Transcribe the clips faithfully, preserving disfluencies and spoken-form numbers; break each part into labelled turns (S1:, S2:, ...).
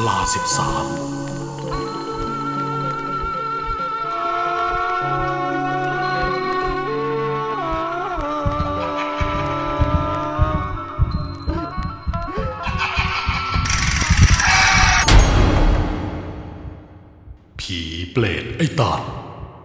S1: ลาสิบสามผีเปรตไอ้ตาล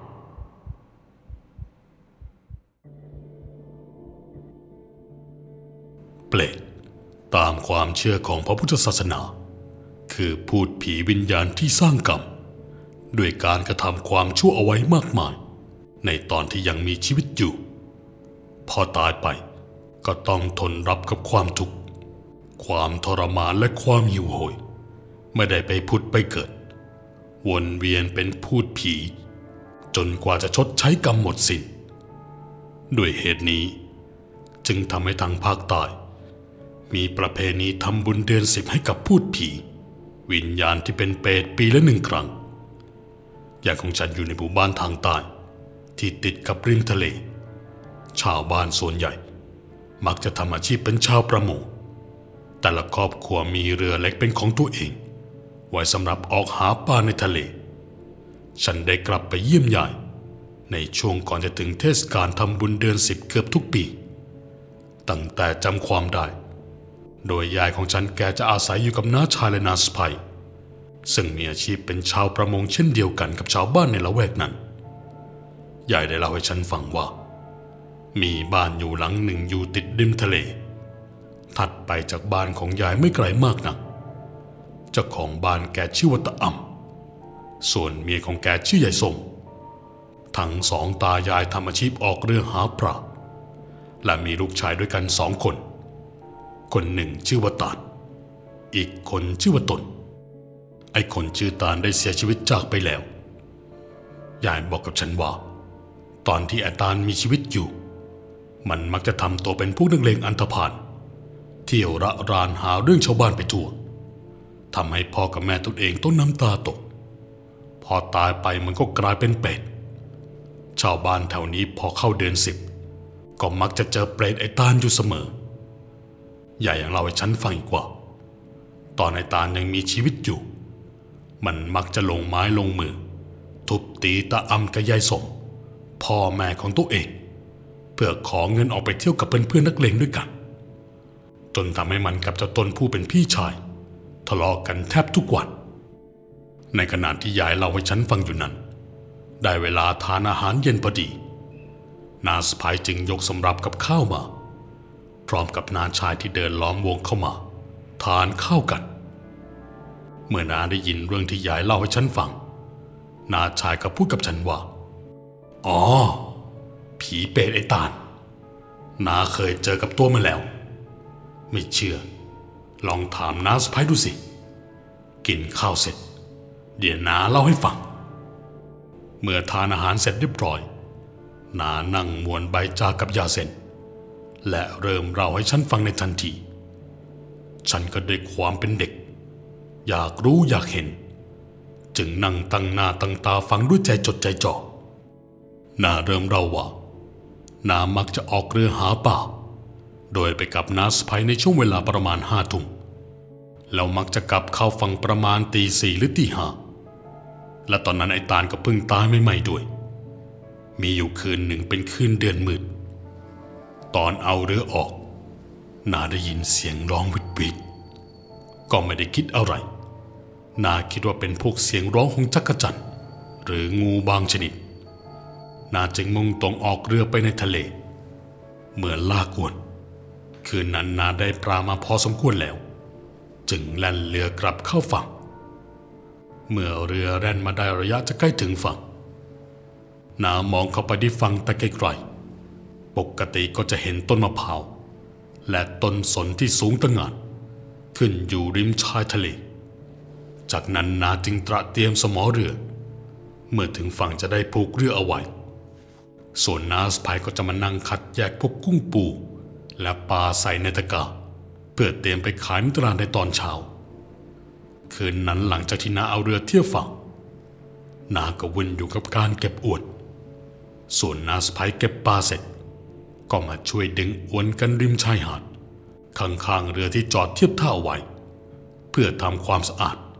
S1: เปรตตามความเชื่อของพระพุทธศาสนาคือพูดผีวิญญาณที่สร้างกรรมด้วยการกระทำความชั่วเอาไว้มากมายในตอนที่ยังมีชีวิตอยู่พอตายไปก็ต้องทนรับกับความทุกข์ความทรมานและความหิวโหยไม่ได้ไปผุดไปเกิดวนเวียนเป็นพูดผีจนกว่าจะชดใช้กรรมหมดสิ้นด้วยเหตุนี้จึงทำให้ทางภาคใต้มีประเพณีทำบุญเดือนสิบให้กับพูดผีวิญญาณที่เป็นเปรตปีละหนึ่งครั้งอย่างของฉันอยู่ในหมู่บ้านทางใต้ที่ติดกับริมทะเลชาวบ้านส่วนใหญ่มักจะทำอาชีพเป็นชาวประมงแต่ละครอบครัวมีเรือเล็กเป็นของตัวเองไว้สำหรับออกหาปลาในทะเลฉันได้กลับไปเยี่ยมยายในช่วงก่อนจะถึงเทศกาลทำบุญเดือนสิบเกือบทุกปีตั้งแต่จำความได้โดยยายของฉันแกจะอาศัยอยู่กับน้าชายและน้าสะใภ้ซึ่งมีอาชีพเป็นชาวประมงเช่นเดียวกันกับชาวบ้านในละแวกนั้นยายได้เล่าให้ฉันฟังว่ามีบ้านอยู่หลังหนึ่งอยู่ติดริมทะเลถัดไปจากบ้านของยายไม่ไกลมากนักเจ้าของบ้านแกชื่อว่าตาอ่ำส่วนเมียของแกชื่อยายส้มทั้งสองตายายทำอาชีพออกเรือหาปลาและมีลูกชายด้วยกันสองคนคนหนึ่งชื่อว่าตาลอีกคนชื่อว่าตนไอ้คนชื่อตาลได้เสียชีวิตจากไปแล้วยายบอกกับฉันว่าตอนที่ไอ้ตาลมีชีวิตอยู่มันมักจะทำตัวเป็นพวกนักเลงอันธพาลเที่ยวระรานหาเรื่องชาวบ้านไปทั่วทำให้พ่อกับแม่ตนเองต้องน้ำตาตกพอตายไปมันก็กลายเป็นเปรตชาวบ้านแถวนี้พอเข้าเดือนสิบก็มักจะเจอเปรตไอ้ตาลอยู่เสมอยายยังเล่าให้ฉันฟังอีกว่าตอนไอ้ตาลยังมีชีวิตอยู่มันมักจะลงไม้ลงมือทุบตีตาอ่ำกับยายสมพ่อแม่ของตัวเองเพื่อขอเงินออกไปเที่ยวกับเพื่อนๆนักเลงด้วยกันจนทำให้มันกับเจ้าตนผู้เป็นพี่ชายทะเลาะกันแทบทุกวันในขณะที่ยายเล่าให้ฉันฟังอยู่นั้นได้เวลาทานอาหารเย็นพอดีน้าสะใภ้จึงยกสำรับกับข้าวมาพร้อมกับน้าชายที่เดินล้อมวงเข้ามาทานข้าวกันเมื่อน้าได้ยินเรื่องที่ยายเล่าให้ฉันฟังน้าชายก็พูดกับฉันว่าอ๋อผีเปรตไอ้ตาลน้าเคยเจอกับตัวมาแล้วไม่เชื่อลองถามน้าสะใภ้ดูสิกินข้าวเสร็จเดี๋ยวน้าเล่าให้ฟังเมื่อทานอาหารเสร็จเรียบร้อยน้านั่งมวนใบจากับยาเซนและเริ่มเล่าให้ฉันฟังในทันทีฉันก็ด้วยความเป็นเด็กอยากรู้อยากเห็นจึงนั่งตั้งหน้าตั้งตาฟังด้วยใจจดใจจ่อน้าเริ่มเล่าว่าน้ามักจะออกเรือหาปลาโดยไปกับน้าสะใภ้ในช่วงเวลาประมาณห้าทุ่มแล้วมักจะกลับเข้าฝั่งประมาณตีสี่หรือตีห้าและตอนนั้นไอ้ตาลก็เพิ่งตายใหม่ๆด้วยมีอยู่คืนหนึ่งเป็นคืนเดือนมืดตอนเอาเรือออกน้าได้ยินเสียงร้องวิดวิดก็ไม่ได้คิดอะไรน้าคิดว่าเป็นพวกเสียงร้องของจักจั่นหรืองูบางชนิดน้าจึงมุ่งตรงออกเรือไปในทะเลเมื่อลากอวนคืนนั้นน้าได้ปลามาพอสมควรแล้วจึงแล่นเรือกลับเข้าฝั่งเมื่อเรือแล่นมาได้ระยะจะใกล้ถึงฝั่งน้ามองเข้าไปที่ฝั่งแต่ไกลๆปกติก็จะเห็นต้นมะพร้าวและต้นสนที่สูงตะหง่านขึ้นอยู่ริมชายทะเลจากนั้นน้าจึงตระเตรียมสมอเรือเมื่อถึงฝั่งจะได้ผูกเรือเอาไว้ส่วนน้าสะใภ้ก็จะมานั่งคัดแยกพวกกุ้งปูและปลาใส่ในตะกร้าเพื่อเตรียมไปขายในตลาดในตอนเช้าคืนนั้นหลังจากที่น้าเอาเรือเทียบฝั่งน้าก็วุ่นอยู่กับการเก็บอวนส่วนน้าสะใภ้เก็บปลาเสร็จก็มาช่วยดึงอวนกันริมชายหาดข้างๆเรือที่จอดเทียบท่าเอาไว้เพื่อทำความสะอาด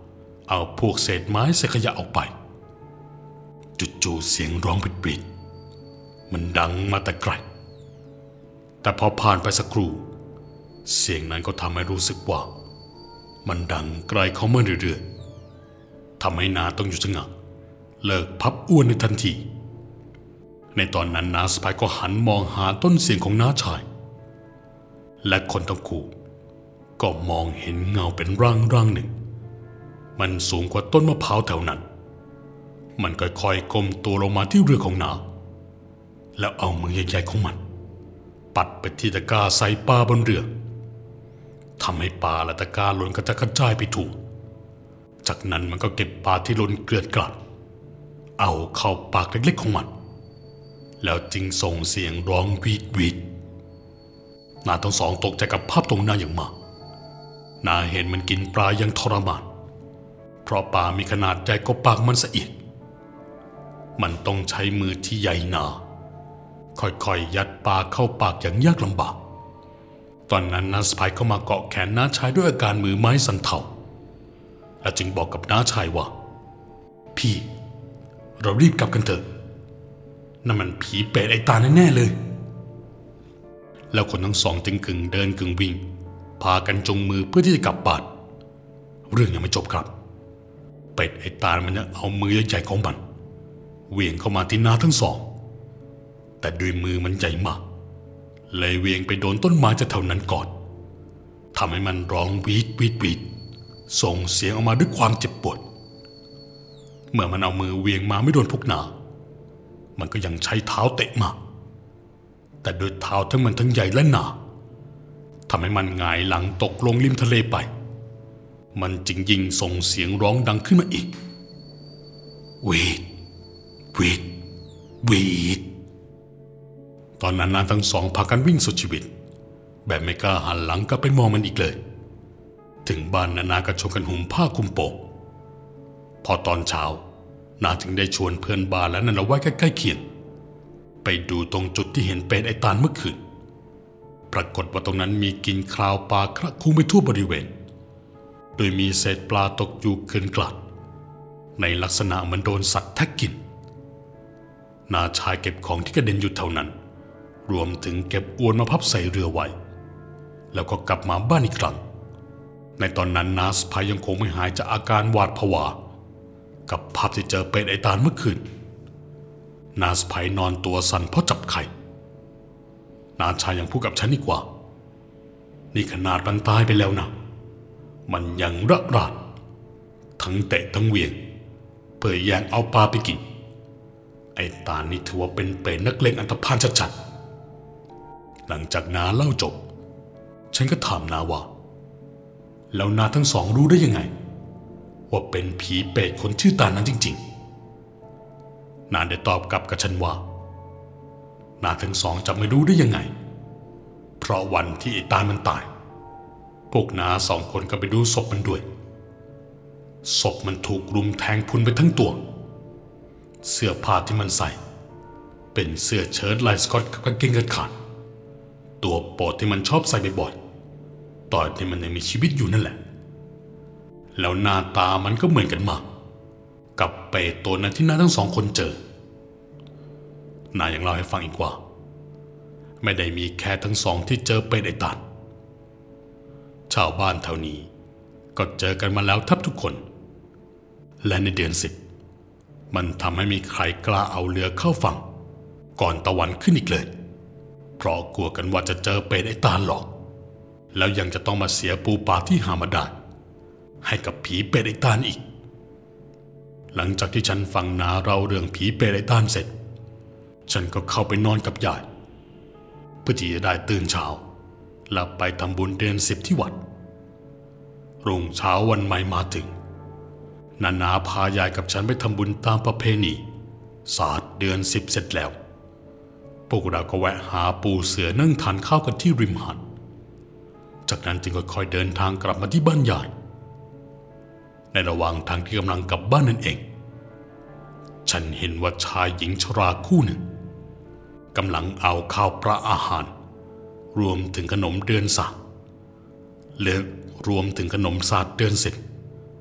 S1: เอาพวกเศษไม้เศษขยะออกไปจู่ๆเสียงร้องปิดๆมันดังมาแต่ไกลแต่พอผ่านไปสักครู่เสียงนั้นก็ทำให้รู้สึกว่ามันดังไกลเข้ามาเรื่อยๆทำให้นาต้องหยุดชะงักเลิกพับอ้วนในทันทีในตอนนั้นน้าสะใภ้ก็หันมองหาต้นเสียงของน้าชายและคนทั้งคู่ก็มองเห็นเงาเป็นร่างร่างหนึ่งมันสูงกว่าต้นมะพร้าวแถวนั้นมันค่อยๆก้มตัวลงมาที่เรือของน้าแล้วเอามือใหญ่ๆของมันปัดไปที่ตะกร้าใส่ปลาบนเรือทำให้ปลาและตะกร้าหล่นกระจัดกระจายไปทั่วจากนั้นมันก็เก็บปลาที่หล่นเกลื่อนกลาดเอาเข้าปากเล็กๆของมันแล้วจึงส่งเสียงร้องวีดวีดนาทั้งสองตกใจกับภาพตรงหน้าอย่างมากนาเห็นมันกินปลาอย่างทรมานเพราะปลามีขนาดใหญ่กว่าปากมันซะอีกมันต้องใช้มือที่ใหญ่หนาค่อยๆยัดปลาเข้าปากอย่างยากลำบากตอนนั้นน้าสะใภ้เข้ามาเกาะแขนน้าชายด้วยอาการมือไม้สั่นเทาและจึงบอกกับน้าชายว่าพี่เรารีบกลับกันเถอะนั่นมันผีเปรตไอ้ตาแน่ๆเลยแล้วคนทั้งสองจึงกึ่งเดินกึ่งวิ่งพากันจงมือเพื่อที่จะกลับบ้านเรื่องยังไม่จบครับเป็ดไอ้ตามันยังเอามือใหญ่ๆของมันเหวี่ยงเข้ามาที่น้าทั้งสองแต่ด้วยมือมันใหญ่มากเลยเหวี่ยงไปโดนต้นไม้จะเท่านั้นก่อนทำให้มันร้องวีดวีดวีดส่งเสียงออกมาด้วยความเจ็บปวดเมื่อมันเอามือเหวี่ยงมาไม่โดนพวกนามันก็ยังใช้เท้าเตะมาแต่โดยเท้าทั้งมันทั้งใหญ่และหนาทำให้มันหงายหลังตกลงริมทะเลไปมันจึงยิ่งส่งเสียงร้องดังขึ้นมาอีกวีดวีดวีดตอนนั้นนาทั้งสองพากันวิ่งสุดชีวิตแบบไม่กล้าหันหลังกลับไปมองมันอีกเลยถึงบ้านนานาก็ชวนกันห่มผ้าคลุมโปงพอตอนเช้านาถึงได้ชวนเพื่อนบ้านและนันเอาไว้ใกล้ๆเคียงไปดูตรงจุดที่เห็นเป็ดไอ้ตาลเมื่อคืนปรากฏว่าตรงนั้นมีกลิ่นคราวปลาคละคลุ้งไปทั่วบริเวณโดยมีเศษปลาตกอยู่เกลื่อนกลาดในลักษณะเหมือนโดนสัตว์แทะกินนาชายเก็บของที่กระเด็นอยู่เท่านั้นรวมถึงเก็บอวนมาพับใส่เรือไว้แล้วก็กลับมาบ้านอีกครั้งในตอนนั้นนาสะใภ้ยังคงไม่หายจากอาการหวาดผวากับภาพที่เจอเป็ดไอ้ตาลเมื่อคืนนาสะใภ้นอนตัวสั่นเพราะจับไข่นาชายยังพูดกับฉันอีกว่านี่ขนาดมันตายไปแล้วนะมันยังระรานทั้งเตะทั้งเหวี่ยงเพื่อแย่งเอาปลาไปกินไอ้ตาลนี่ถือว่าเป็นเปรตนักเลงอันธพาลชัดๆหลังจากนาเล่าจบฉันก็ถามนาว่าแล้วนาทั้งสองรู้ได้ยังไงว่าเป็นผีเปรตคนชื่อตาลนั้นจริงๆนาได้ตอบกลับกับฉันว่านาทั้งสองจะไม่รู้ได้ยังไงเพราะวันที่ไอ้ตาลมันตายพวกนาสองคนก็ไปดูศพมันด้วยศพมันถูกรุมแทงพรุนไปทั้งตัวเสื้อผ้าที่มันใส่เป็นเสื้อเชิ้ตลายสกอตกับกางเกงขาดตัวโปรดที่มันชอบใส่บ่อยๆตอนที่มันยังมีชีวิตอยู่นั่นแหละแล้วหน้าตามันก็เหมือนกันมากกับเปรตตัวนั้นที่น้าทั้งสองคนเจอนายังเล่าให้ฟังอีกว่าไม่ได้มีแค่ทั้งสองที่เจอเปรตไอ้ตาลชาวบ้านแถวนี้ก็เจอกันมาแล้วแทบทุกคนและในเดือนสิบมันทำให้มีใครกล้าเอาเรือเข้าฝั่งก่อนตะวันขึ้นอีกเลยเพราะกลัวกันว่าจะเจอเป็ดไอ้ตาลหลอกแล้วยังจะต้องมาเสียปูปลาที่หามาได้ให้กับผีเป็ดไอ้ตาลอีกหลังจากที่ฉันฟังนาเล่าเรื่องผีเป็ดไอ้ตาลเสร็จฉันก็เข้าไปนอนกับยายเพื่อที่จะได้ตื่นเช้าและไปทำบุญเดือนสิบที่วัดรุ่งเช้าวันใหม่มาถึงนานาพายายกับฉันไปทำบุญตามประเพณีศาสตร์เดือนสิบเสร็จแล้วพวกเราก็แวะหาปูเสือนั่งทานข้าวกันที่ริมหาดจากนั้นจึงค่อยๆเดินทางกลับมาที่บ้านยายในระหว่างทางที่กำลังกลับบ้านนั่นเองฉันเห็นว่าชายหญิงชราคู่หนึ่งกำลังเอาข้าวปลาอาหารรวมถึงขนมเดือนศาสตร์และรวมถึงขนมศาสตร์เดือนสิบ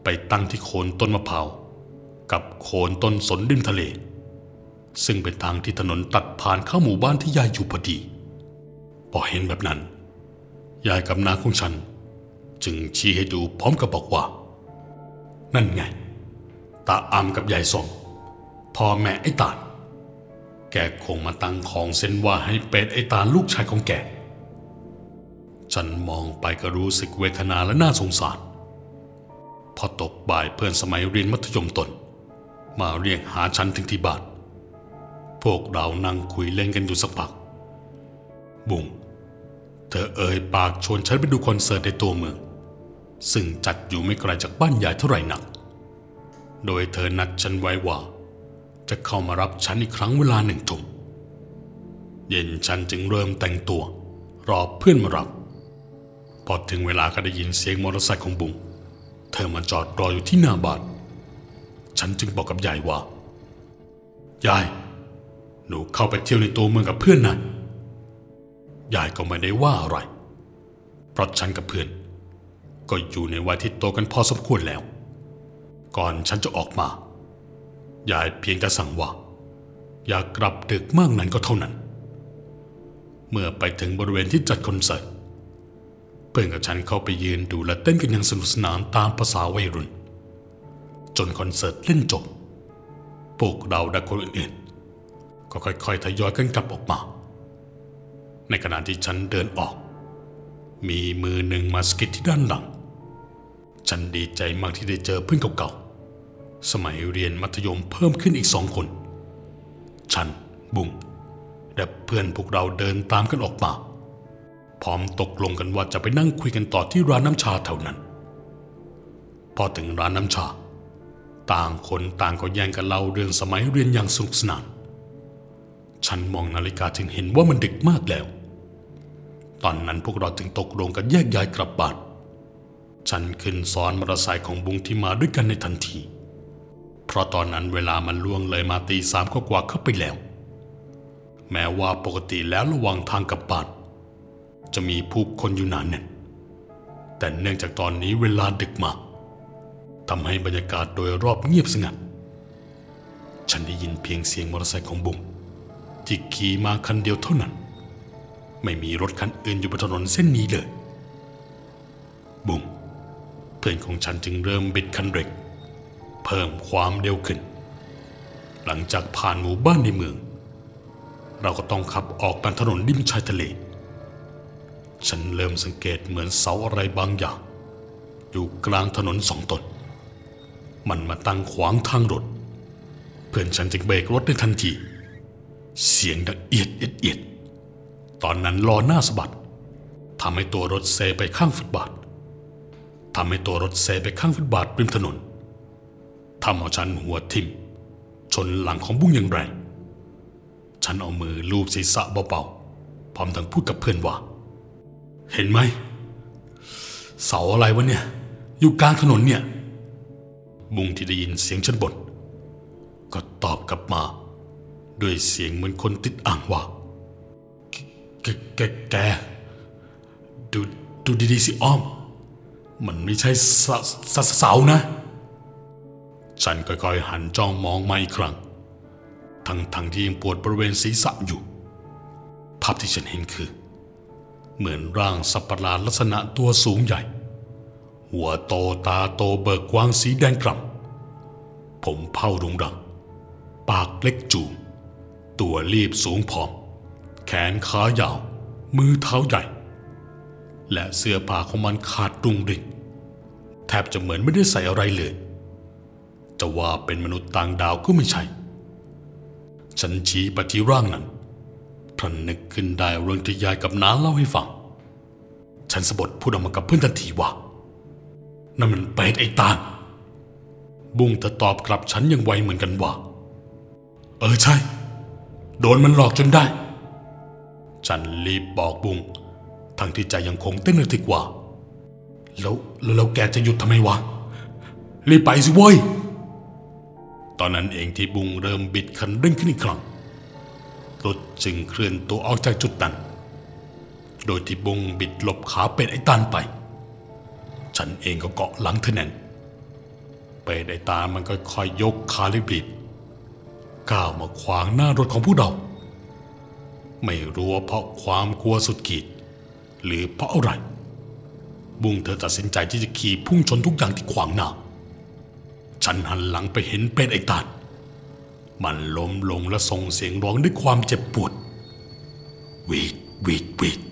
S1: ไปตั้งที่โคนต้นมะพร้าวกับโคนต้นสนริมทะเลซึ่งเป็นทางที่ถนนตัดผ่านเข้าหมู่บ้านที่ยายอยู่พอดีพอเห็นแบบนั้นยายกับน้าของฉันจึงชี้ให้ดูพร้อมกับบอกว่านั่นไงตาอำกับยายสมพ่อแม่ไอ้ตาลแกคงมาตั้งของเส้นว่าให้เป็ดไอ้ตาลลูกชายของแกฉันมองไปก็รู้สึกเวทนาและน่าสงสารพอตกบ่ายเพื่อนสมัยเรียนมัธยมต้นมาเรียกหาฉันถึงที่บ้านพวกเรานั่งคุยเล่นกันอยู่สักพักบุ้งเธอเอ่ยปากชวนฉันไปดูคอนเสิร์ตในตัวเมืองซึ่งจัดอยู่ไม่ไกลจากบ้านยายเท่าไหร่นักโดยเธอนัดฉันไว้ว่าจะเข้ามารับฉันอีกครั้งเวลาหนึ่งทุ่มเย็นฉันจึงเริ่มแต่งตัวรอเพื่อนมารับพอถึงเวลาก็ได้ยินเสียงมอเตอร์ไซค์ของบุ้งเธอมาจอดรออยู่ที่หน้าบ้านฉันจึงบอกกับยายว่ายายหนูเข้าไปเที่ยวในตัวเมืองกับเพื่อนนะยายก็ไม่ได้ว่าอะไรเพราะฉันกับเพื่อนก็อยู่ในวัยที่โตกันพอสมควรแล้วก่อนฉันจะออกมายายเพียงแต่สั่งว่าอย่ากลับดึกมากนั้นก็เท่านั้นเมื่อไปถึงบริเวณที่จัดคอนเสิร์ตเพื่อนกับฉันเข้าไปยืนดูและเต้นกันอย่างสนุกสนานตามภาษาวัยรุ่นจนคอนเสิร์ตเล่นจบพวกเราและคนอื่นๆก็ค่อยๆทยอยกันกลับออกมาในขณะที่ฉันเดินออกมีมือหนึ่งมาสะกิดที่ด้านหลังฉันดีใจมากที่ได้เจอเพื่อนเก่าๆสมัยเรียนมัธยมเพิ่มขึ้นอีกสองคนฉันบุ้งและเพื่อนพวกเราเดินตามกันออกมาพร้อมตกลงกันว่าจะไปนั่งคุยกันต่อที่ร้านน้ำชาแถวนั้นพอถึงร้านน้ำชาต่างคนต่างก็แย่งกันเล่าเรื่องสมัยเรียนอย่างสนุกสนานฉันมองนาฬิกาจึงเห็นว่ามันดึกมากแล้วตอนนั้นพวกเราจึงตกลงกันแยกย้ายกลับบ้านฉันขึ้นซ้อนมอเตอร์ไซค์ของบุ้งที่มาด้วยกันในทันทีเพราะตอนนั้นเวลามันล่วงเลยมาตีสามก็กว่าเข้าไปแล้วแม้ว่าปกติแล้วระหว่างทางกลับบ้านจะมีผู้คนอยู่หนาแน่นแต่เนื่องจากตอนนี้เวลาดึกมากทำให้บรรยากาศโดยรอบเงียบสงัดฉันได้ยินเพียงเสียงมอเตอร์ไซค์ของบุ้งที่ขี่มาคันเดียวเท่านั้นไม่มีรถคันอื่นอยู่บนถนนเส้นนี้เลยบุ้งเพื่อนของฉันจึงเริ่มบิดคันเร่งเพิ่มความเร็วขึ้นหลังจากผ่านหมู่บ้านในเมืองเราก็ต้องขับออกบนถนนริมชายทะเลฉันเริ่มสังเกตเหมือนเสาอะไรบางอย่างอยู่กลางถนนสองต้นมันมาตั้งขวางทางรถเพื่อนฉันจึงเบรกรถในทันทีเสียงดังเอียดเอียดเอียดตอนนั้นล้อหน้าสะบัดทำให้ตัวรถเซไปข้างฟุตบาททำให้ตัวรถเซไปข้างฟุตบาทริมถนนทำเอาฉันหัวทิ่มชนหลังของบุ้งอย่างแรงฉันเอามือลูบศีรษะเบาๆพร้อมทั้งพูดกับเพื่อนว่าเห็นไหมเสาอะไรวะเนี่ยอยู่กลางถนนเนี่ยบุ้งที่ได้ยินเสียงฉันบ่นก็ตอบกลับมาด้วยเสียงเหมือนคนติดอ่างว่าแกแกแกดูดูดีๆสิอ้อมมันไม่ใช่เสานะฉันค่อยๆหันจ้องมองมาอีกครั้งทั้งๆที่ยังปวดบริเวณศีรษะอยู่ภาพที่ฉันเห็นคือเหมือนร่างสัตว์ประหลาดลักษณะตัวสูงใหญ่หัวโตตาโตเบิกกว้างสีแดงกล่ำผมเผ้ารุงรังปากเล็กจูตัวรีบสูงผอมแขนขายาวมือเท้าใหญ่และเสื้อผ้าของมันขาดรุงริ่งแทบจะเหมือนไม่ได้ใส่อะไรเลยจะว่าเป็นมนุษย์ต่างดาวก็ไม่ใช่ฉันชี้ไปที่ร่างนั้นพลันนึกขึ้นได้เรื่องที่ยายกับน้าเล่าให้ฟังฉันสะบัดพูดออกมากับเพื่อนทันทีว่านั่นมันเป็ดไอ้ตาลบุ้งเธอตอบกลับฉันอย่างไวเหมือนกันว่าเออใช่โดนมันหลอกจนได้ฉันรีบบอกบุ้งทั้งที่ใจยังคงเต้นระทึกว่าแล้วแล้วแกจะหยุดทำไมวะรีบไปสิเว้ยตอนนั้นเองที่บุ้งเริ่มบิดคันเร่งขึ้นอีกครั้งรถจึงเคลื่อนตัวออกจากจุดนั้นโดยที่บุ้งบิดหลบขาเป็ดไอ้ตาลไปฉันเองก็เกาะหลังเธอแน่นเปรตไอ้ตามันก็ค่อยยกขาลิบลิบก้าวมาขวางหน้ารถของพวกเราไม่รู้ว่าเพราะความกลัวสุดขีดหรือเพราะอะไรบุ้งเธอตัดสินใจที่จะขี่พุ่งชนทุกอย่างที่ขวางหน้าฉันหันหลังไปเห็นเปรตไอ้ตามันล้มลงและส่งเสียงร้องด้วยความเจ็บปวดวีดวีดวีด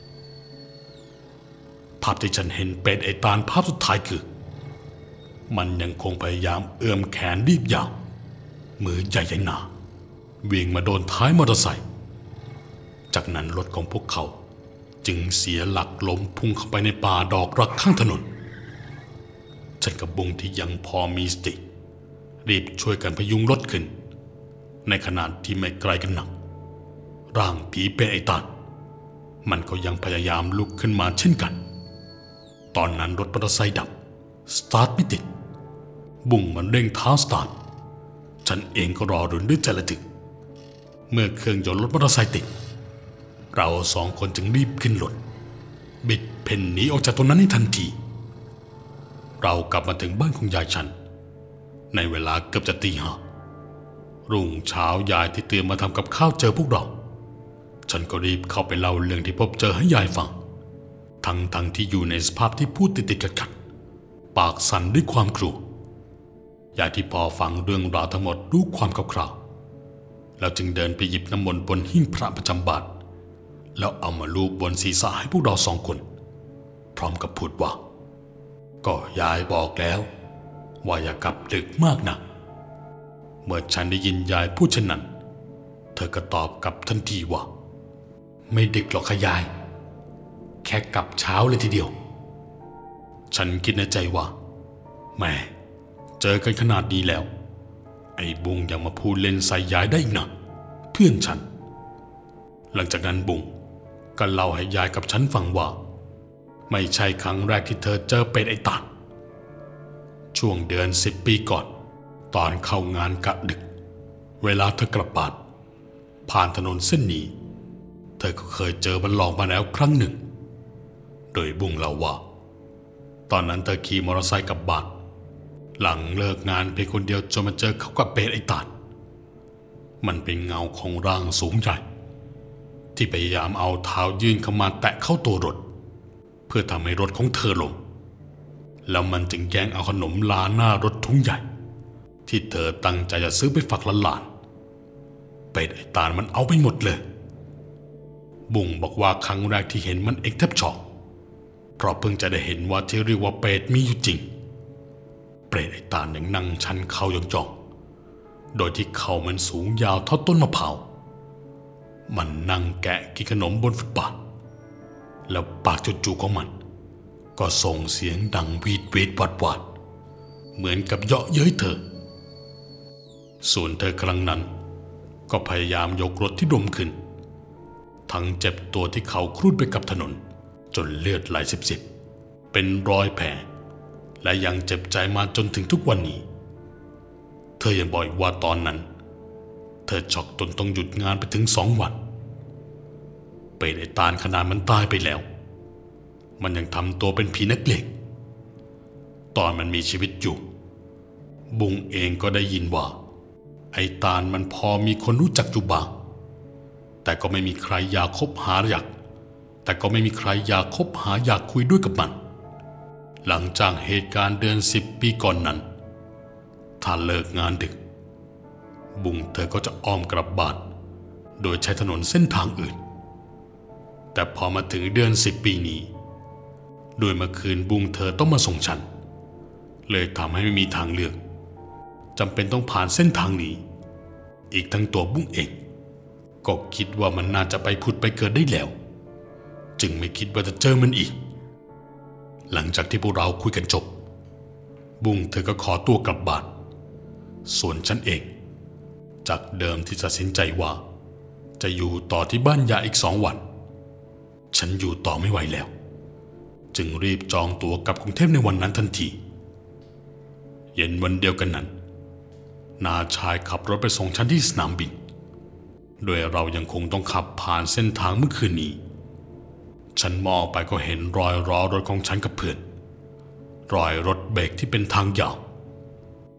S1: ภาพที่ฉันเห็นเปรตไอ้ตาภาพสุดท้ายคือมันยังคงพยายามเอื้อมแขนรีบยาวมือใหญ่ใหนาวิ่งมาโดนท้ายมอเตอร์ไซค์จากนั้นรถของพวกเขาจึงเสียหลักล้มพุ่งเข้าไปในป่าดอกรักข้างถนนฉันกับบุงที่ยังพอมีสติรีบช่วยกันพยุงรถขึ้นในขณะที่ไม่ไกลกันนักร่างผีเปรตไอ้ตามันก็ยังพยายามลุกขึ้นมาเช่นกันตอนนั้นรถมอเตอร์ไซค์ดับสตาร์ทไม่ติดบุ้งมันเร่งเท้าสตาร์ทฉันเองก็รอรุนด้วยใจระทึกเมื่อเครื่องยนต์รถมอเตอร์ไซค์ติดเราสองคนจึงรีบขึ้นรถบิดเพ่นหนีออกจากตรงนั้นในทันทีเรากลับมาถึงบ้านของยายฉันในเวลาเกือบจะตีห้ารุ่งเช้ายายที่เตรียมมาทำกับข้าวเจอพวกเราฉันก็รีบเข้าไปเล่าเรื่องที่พบเจอให้ยายฟังทั้งทั้งที่อยู่ในสภาพที่พูดติดติดขัดขัดปากสั่นด้วยความกลัวยายที่พอฟังเรื่องราวทั้งหมดรู้ความคร่าวๆแล้วจึงเดินไปหยิบน้ำมนต์บนหิ้งพระประจำบาทแล้วเอามาลูบบนศีรษะให้พวกเราสองคนพร้อมกับพูดว่าก็ยายบอกแล้วว่าอย่ากลับดึกมากนะเมื่อฉันได้ยินยายพูดเช่นนั้นเธอก็ตอบกลับทันทีว่าไม่ดึกหรอกค่ะยายแค่กลับเช้าเลยทีเดียวฉันคิดในใจว่าแม่เจอกันขนาดนี้แล้วไอ้บุงยังมาพูดเล่นใส่ยายได้อีกนะเพื่อนฉันหลังจากนั้นบุงก็เล่าให้ยายกับฉันฟังว่าไม่ใช่ครั้งแรกที่เธอเจอเป็ดไอ้ตาช่วงเดือนสิบปีก่อนตอนเข้างานกะดึกเวลาเธอกลับบ้านผ่านถนนเส้นนี้เธอก็เคยเจอมันหลอกมาแล้วครั้งหนึ่งโดยบุงเล่าว่าตอนนั้นเธอขี่มอเตอร์ไซค์กลับบ้านหลังเลิกงานเพียงคนเดียวจนมาเจอเขากับเป็ดไอ้ตามันเป็นเงาของร่างสูงใหญ่ที่พยายามเอาเท้ายื่นเข้ามาแตะเข้าตัวรถเพื่อทำให้รถของเธอล้มแล้วมันจึงแย่งเอาขนมลาหน้ารถถุงใหญ่ที่เธอตั้งใจจะซื้อไปฝากหลานๆเป็ดไอ้ตามันเอาไปหมดเลยบุ้งบอกว่าครั้งแรกที่เห็นมันเอกแทบช็อกเพราะเพิ่งจะได้เห็นว่าที่เรียกว่าเป็ดมีอยู่จริงเปรตไอ้ตายังนั่งชันเข่ายองๆโดยที่เข่ามันสูงยาวเท่าต้นมะพร้าวมันนั่งแกะกินขนมบนฟุตบาทแล้วปากจู่ๆของมันก็ส่งเสียงดังวีดเวดวัดวัดเหมือนกับเยาะเย้ยเธอส่วนเธอครั้งนั้นก็พยายามยกรถที่ดมขึ้นทั้งเจ็บตัวที่เขาครูดไปกับถนนจนเลือดไหลซิบๆเป็นรอยแผลและยังเจ็บใจมาจนถึงทุกวันนี้เธอยังบอกอีกว่าตอนนั้นเธอช็อกจนต้องหยุดงานไปถึงสองวันเปรตไอ้ตาลขนาดมันตายไปแล้วมันยังทำตัวเป็นผีนักเลงตอนมันมีชีวิตอยู่บุงเองก็ได้ยินว่าไอ้ตาลมันพอมีคนรู้จักอยู่บ้างแต่ก็ไม่มีใครอยากคบหาอยากแต่ก็ไม่มีใครอยากคบหาอยากคุยด้วยกับมันหลังจากเหตุการณ์เดือนสิบปีก่อนนั้นถ้าเลิกงานดึกบุงเธอก็จะอ้อมกลับบ้านโดยใช้ถนนเส้นทางอื่นแต่พอมาถึงเดือนสิบปีนี้โดยเมื่อคืนบุงเธอต้องมาส่งฉันเลยทำให้ไม่มีทางเลือกจำเป็นต้องผ่านเส้นทางนี้อีกทั้งตัวบุงเองก็คิดว่ามันน่าจะไปผุดไปเกิดได้แล้วจึงไม่คิดว่าจะเจอมันอีกหลังจากที่พวกเราคุยกันจบบุงเธอก็ขอตัวกลับบ้านส่วนฉันเองจากเดิมที่ตัดสินใจว่าจะอยู่ต่อที่บ้านยาอีกสองวันฉันอยู่ต่อไม่ไหวแล้วจึงรีบจองตั๋วกลับกรุงเทพในวันนั้นทันทีเย็นวันเดียวกันนั้นนาชายขับรถไปส่งฉันที่สนามบินโดยเรายังคงต้องขับผ่านเส้นทางเมื่อคืนนี้ฉันมองไปก็เห็นรอยล้อรถของฉันกับเพื่อนรอยรถเบรกที่เป็นทางยาว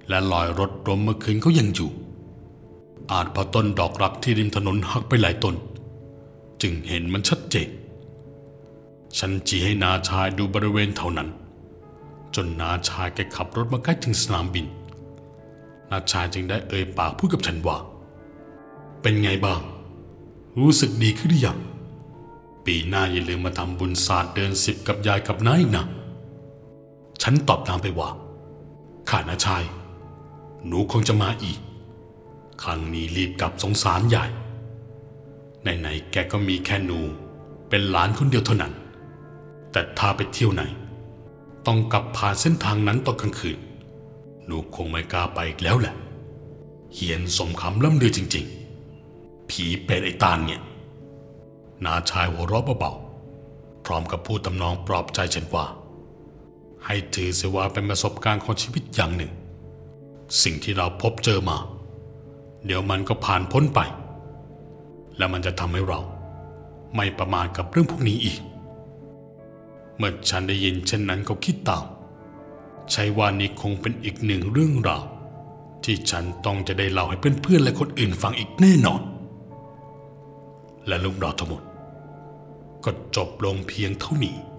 S1: และรอยรถล้มเมื่อคืนก็ยังอยู่อาจเพราะต้นดอกรักที่ริมถนนหักไปหลายต้นจึงเห็นมันชัดเจนฉันชี้ให้นาชายดูบริเวณเท่านั้นจนนาชายแกขับรถมาใกล้ถึงสนามบินนาชายจึงได้เอ่ยปากพูดกับฉันว่าเป็นไงบ้างรู้สึกดีขึ้นหรือยังปีหน้าอย่าลืมมาทำบุญศาสตร์เดินสิบกับยายกับน้าอีกนะฉันตอบนางไปว่าข้านาชายหนูคงจะมาอีกครั้งนี้รีบกลับสงสารยายไหนๆแกก็มีแค่หนูเป็นหลานคนเดียวเท่านั้นแต่ถ้าไปเที่ยวไหนต้องกลับผ่านเส้นทางนั้นตอนกลางคืนหนูคงไม่กล้าไปอีกแล้วแหละเหียนสมคำล่ำลือจริงๆผีเป็ดไอ้ตาลเนี่ยนาชายหัวเราะเบาๆพร้อมกับพูดทำนองปลอบใจฉันว่าให้ถือเสียว่าเป็นประสบการณ์ของชีวิตอย่างหนึ่งสิ่งที่เราพบเจอมาเดี๋ยวมันก็ผ่านพ้นไปและมันจะทำให้เราไม่ประมาทกับเรื่องพวกนี้อีกเมื่อฉันได้ยินเช่นนั้นก็คิดตามใช่ว่านี่คงเป็นอีกหนึ่งเรื่องราวที่ฉันต้องจะได้เล่าให้เพื่อนๆและคนอื่นฟังอีกแน่นอนและเรื่องราวทั้งหมดก็จบลงเพียงเท่านี้